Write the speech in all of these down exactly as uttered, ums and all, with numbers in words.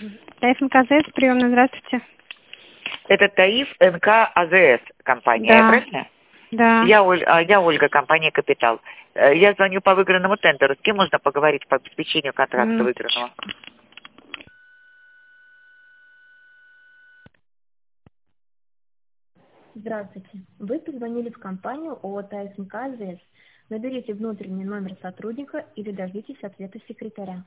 Таиф эн ка зэ эс, приемная, здравствуйте. Это Таиф эн ка а зэ эс компания, Да. я правильно? Да. Я, Оль, а, я Ольга, компания «Капитал». Э, Я звоню по выигранному тендеру. С кем можно поговорить по обеспечению контракта Минуточку. выигранного? Здравствуйте. Вы позвонили в компанию ООО «Таиф эн ка а зэ эс». Наберите внутренний номер сотрудника или дождитесь ответа секретаря.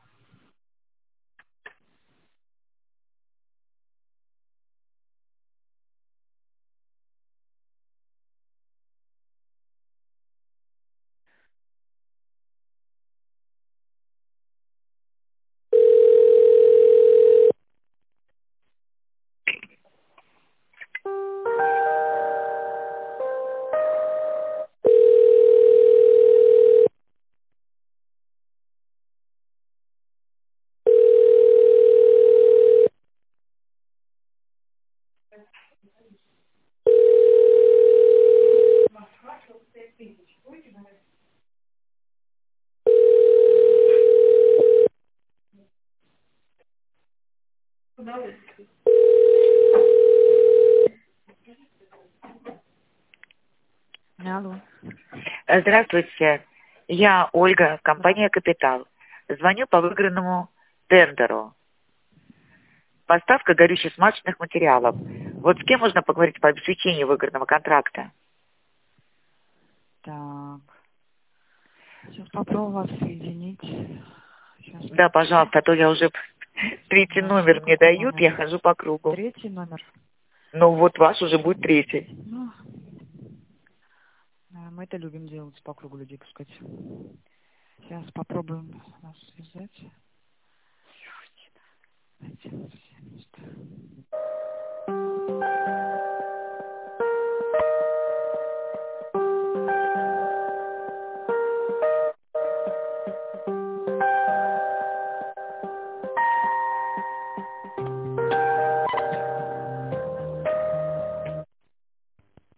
Алло. Э, Здравствуйте. Я Ольга, компания «Капитал». Звоню по выигранному тендеру. Поставка горючих смазочных материалов. Вот с кем можно поговорить по обеспечению выигранного контракта? Так. Сейчас попробую вас соединить. Сейчас. Да, пожалуйста, а то я уже третий Да, номер мне какой дают, номер? я хожу по кругу. Третий номер. Ну вот ваш уже будет третий. Ну, э, мы это любим делать, по кругу людей пускать. Сейчас попробуем вас связать. Один, семьдесят.